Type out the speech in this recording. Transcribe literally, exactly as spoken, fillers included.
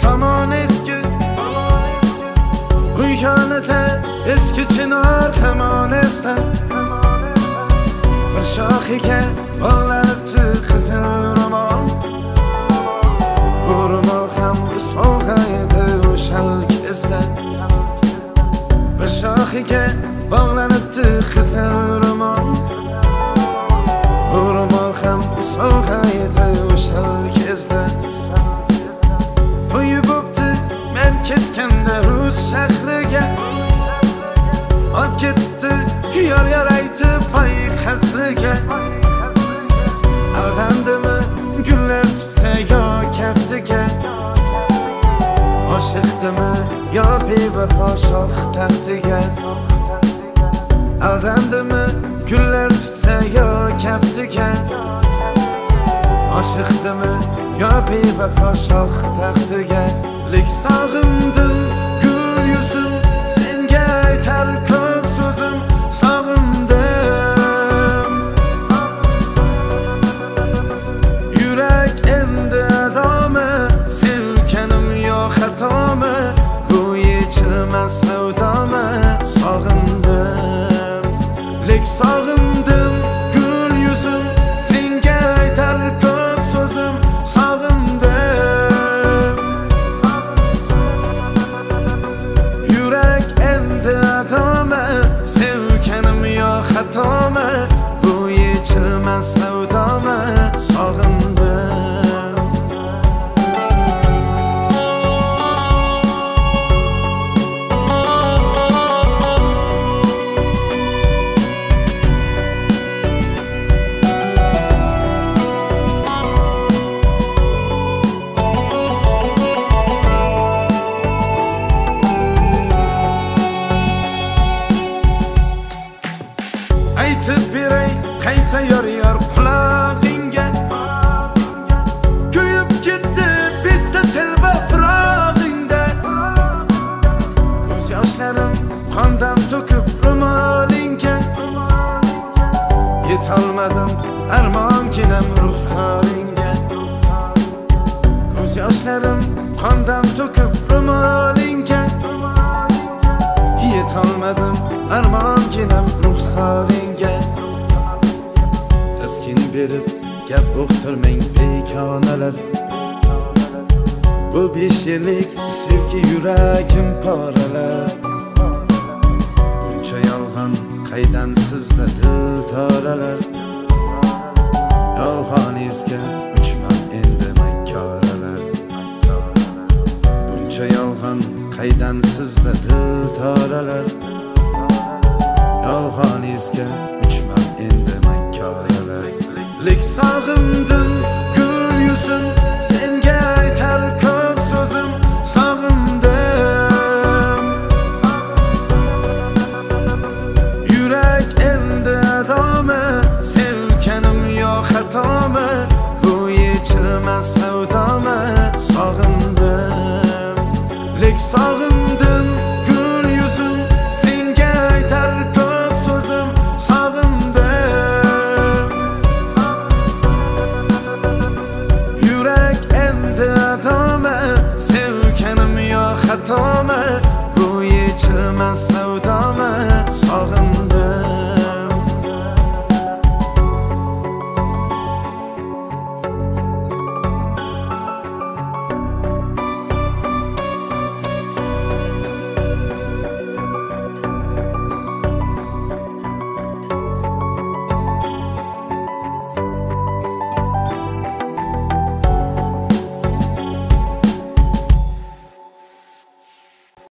tamam eski bu ihanete eski çınar hemen ester ve şahiga bağlanıptı kızın roman bu roman ham soğaydı o şal kezden ve şahiga bağlanıptı kızın roman bu roman ham soğaydı o şal kezden to'yi bo'pti men ketganda Rus shahriga olib ketibdi yor yor aytib pay qasliga aldandimi gullar tutsa yo kaftiga oshiqdimi yo bevafo shoh taxtiga aldandimi gullar tutsa yo kaftiga oshiqdimi yo bevafo shoh taxtiga lek sog'indim gul yuzim senga aytar ko'p so'zim sog'indim yurak endi adomi sevganim yo xatomi bu yechilmas savdomi sog'indim lek sog'indim gul yuzim senga aytar ko'p so'zim sog'indim yurak endi adomi sevganim yo xatomi bu yechilmas savdomi sog'indim aytib beray qayta yor yor qulog'ingga kuyib ketdi bitta telba firog'ingda ko'z yoshlarim qondan to'kib ro'molingga yetolmadim armonginam ruxsoringga ko'z yoshlarim qondan to'kib ro'molingga yetolmadim armonginam ruxsoringga taskin berib gap uqtirmang begonalar bu besh yillik sevgi yuragim poralar buncha yolg'on qaydan sizda dil toralar yolg'oningizga uchman endi makkoralar buncha yolg'on qaydan sizda dil toralar yolg'oningizga uchman endi makkoralar lek sog'indim gul yuzim senga aytar ko'p so'zim sog'indim yurak endi adomi sevganim yo xatomi bu yechilmas savdomi sog'indim lek sog'indim gul yuzim senga aytar ko'p so'zim sog'indim yurak endi adomi sevganim yo xatomi bu yechilmas